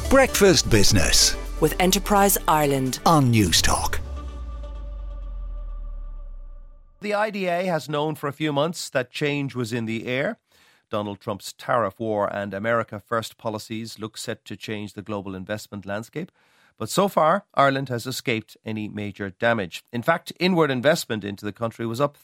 Breakfast Business with Enterprise Ireland on News Talk. The IDA has known for a few months that change was in the air. Donald Trump's tariff war and America First policies look set to change the global investment landscape. But so far, Ireland has escaped any major damage. In fact, inward investment into the country was up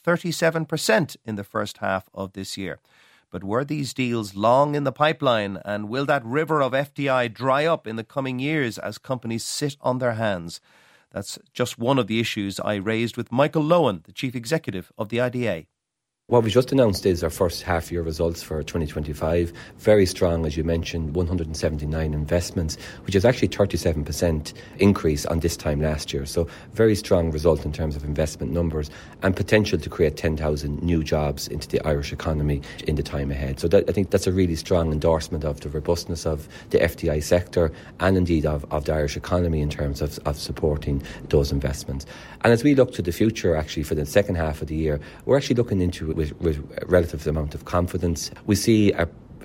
37% in the first half of this year. But were these deals long in the pipeline, and will that river of FDI dry up in the coming years as companies sit on their hands? That's just one of the issues I raised with Michael Lohan, the Chief Executive of the IDA. What we just announced is our first half-year results for 2025. Very strong, as you mentioned, 179 investments, which is actually 37% increase on this time last year. So very strong result in terms of investment numbers and potential to create 10,000 new jobs into the Irish economy in the time ahead. So I think that's a really strong endorsement of the robustness of the FDI sector and indeed of the Irish economy in terms of supporting those investments. And as we look to the future, actually, for the second half of the year, we're actually looking into it with a relative amount of confidence. We see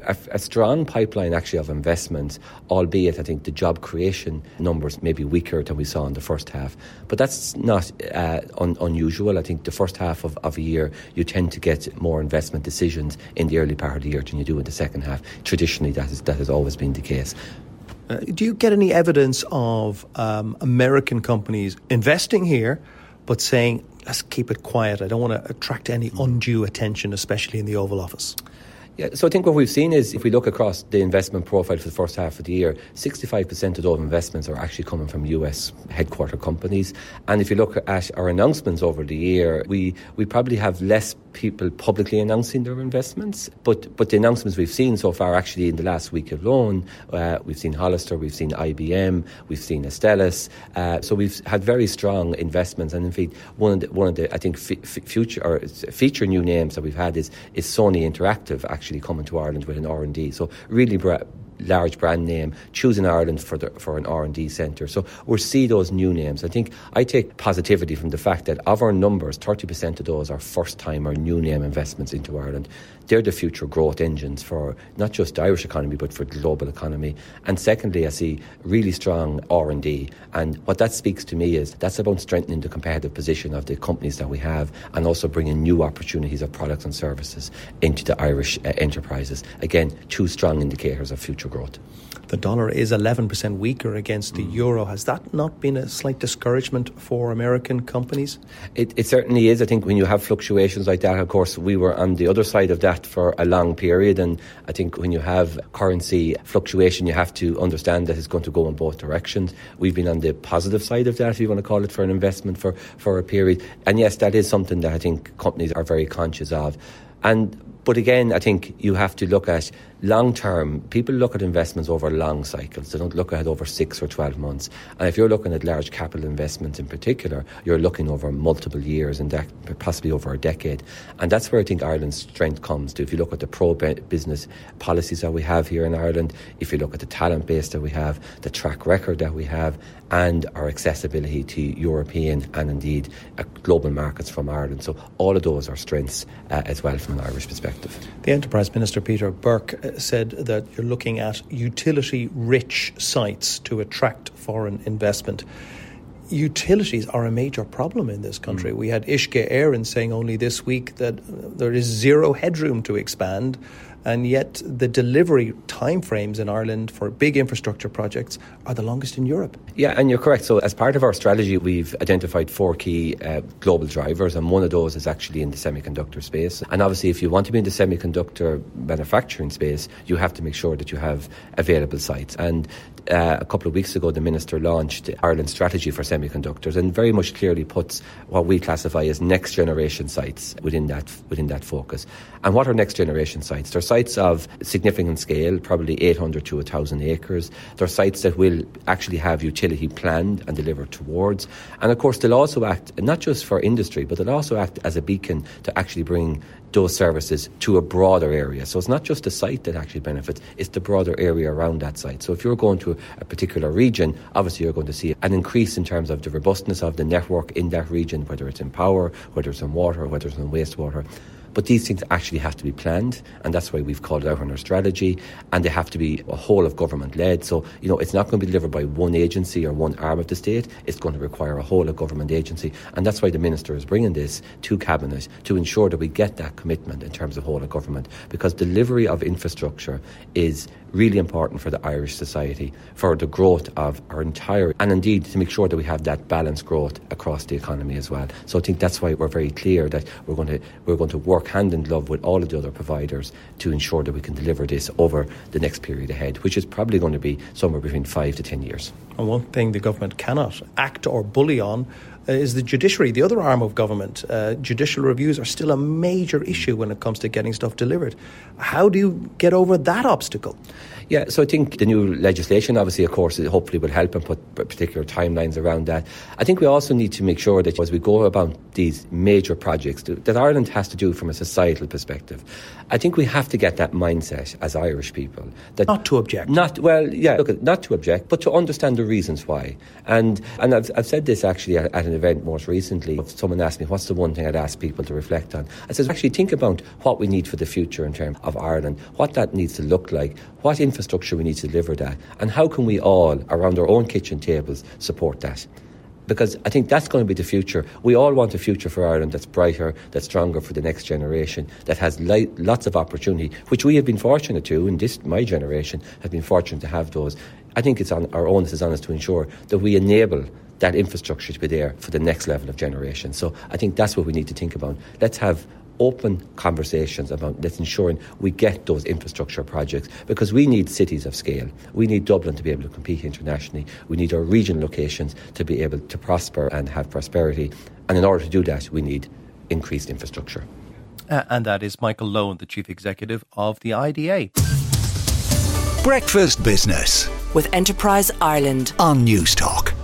a strong pipeline actually of investments, albeit I think the job creation numbers may be weaker than we saw in the first half. But that's not unusual. I think the first half of a year you tend to get more investment decisions in the early part of the year than you do in the second half. Traditionally that has always been the case. Do you get any evidence of American companies investing here but saying, let's keep it quiet, I don't want to attract any undue attention, especially in the Oval Office? Yeah, so I think what we've seen is, if we look across the investment profile for the first half of the year, 65% of those investments are actually coming from US headquarter companies. And if you look at our announcements over the year, we probably have less people publicly announcing their investments. But the announcements we've seen so far, actually in the last week alone, we've seen Hollister, we've seen IBM, we've seen Astellas. So we've had very strong investments. And in fact, one of the I think feature new names that we've had is Sony Interactive actually coming to Ireland with an R&D. So really large brand name, choosing Ireland for an R&D centre. So we'll see those new names. I take positivity from the fact that of our numbers, 30% of those are first-time or new name investments into Ireland. They're the future growth engines for not just the Irish economy, but for the global economy. And secondly, I see really strong R&D. And what that speaks to me is that's about strengthening the competitive position of the companies that we have and also bringing new opportunities of products and services into the Irish enterprises. Again, two strong indicators of future growth. The dollar is 11% weaker against the euro. Has that not been a slight discouragement for American companies? It certainly is. I think when you have fluctuations like that, of course, we were on the other side of that for a long period. And I think when you have currency fluctuation, you have to understand that it's going to go in both directions. We've been on the positive side of that, if you want to call it, for an investment for a period. And yes, that is something that I think companies are very conscious of. But again, I think you have to look at long term. People look at investments over long cycles. They don't look at it over 6 or 12 months. And if you're looking at large capital investments in particular, you're looking over multiple years and possibly over a decade. And that's where I think Ireland's strength comes to. If you look at the pro-business policies that we have here in Ireland, if you look at the talent base that we have, the track record that we have, and our accessibility to European and indeed global markets from Ireland. So all of those are strengths as well from an Irish perspective. The Enterprise Minister, Peter Burke, said that you're looking at utility-rich sites to attract foreign investment. Utilities are a major problem in this country. We had Uisce Éireann saying only this week that there is zero headroom to expand, and yet the delivery timeframes in Ireland for big infrastructure projects are the longest in Europe. Yeah, and you're correct. So as part of our strategy, we've identified 4 key global drivers, and one of those is actually in the semiconductor space. And obviously, if you want to be in the semiconductor manufacturing space, you have to make sure that you have available sites. And a couple of weeks ago, the Minister launched Ireland's strategy for semiconductors and very much clearly puts what we classify as next generation sites within that focus. And what are next generation sites? They're sites of significant scale, probably 800 to 1,000 acres. They're sites that will actually have utility planned and delivered towards. And of course, they'll also act not just for industry, but they'll also act as a beacon to actually bring those services to a broader area. So it's not just the site that actually benefits, it's the broader area around that site. So if you're going to a particular region, obviously you're going to see an increase in terms of the robustness of the network in that region, whether it's in power, whether it's in water, whether it's in wastewater. But these things actually have to be planned, and that's why we've called it out in our strategy, and they have to be a whole of government led. So, it's not going to be delivered by one agency or one arm of the state. It's going to require a whole of government agency, and that's why the Minister is bringing this to Cabinet to ensure that we get that commitment in terms of whole of government, because delivery of infrastructure is really important for the Irish society, for the growth of our entire, and indeed to make sure that we have that balanced growth across the economy as well. So I think that's why we're very clear that we're going to work hand in glove with all of the other providers to ensure that we can deliver this over the next period ahead, which is probably going to be somewhere between 5 to 10 years. And one thing the government cannot act or bully on is the judiciary, the other arm of government. Judicial reviews are still a major issue when it comes to getting stuff delivered. How do you get over that obstacle? Yeah, so I think the new legislation, obviously, of course, hopefully will help and put particular timelines around that. I think we also need to make sure that as we go about these major projects that Ireland has to do from a societal perspective, I think we have to get that mindset as Irish people. That not to object. Not to object, but to understand the reasons why. And I've said this actually at an event most recently. Someone asked me, what's the one thing I'd ask people to reflect on? I said, actually think about what we need for the future in terms of Ireland, what that needs to look like, what infrastructure we need to deliver that, and how can we all, around our own kitchen tables, support that. Because I think that's going to be the future. We all want a future for Ireland that's brighter, that's stronger for the next generation, that has lots of opportunity, which we have been fortunate to, and my generation has been fortunate to have those. I think it's on our onus is to ensure that we enable that infrastructure to be there for the next level of generation. So I think that's what we need to think about. Let's have open conversations about let's ensuring we get those infrastructure projects, because we need cities of scale. We need Dublin to be able to compete internationally. We need our regional locations to be able to prosper and have prosperity. And in order to do that, we need increased infrastructure. And that is Michael Lohan, the Chief Executive of the IDA. Breakfast Business with Enterprise Ireland on News Talk.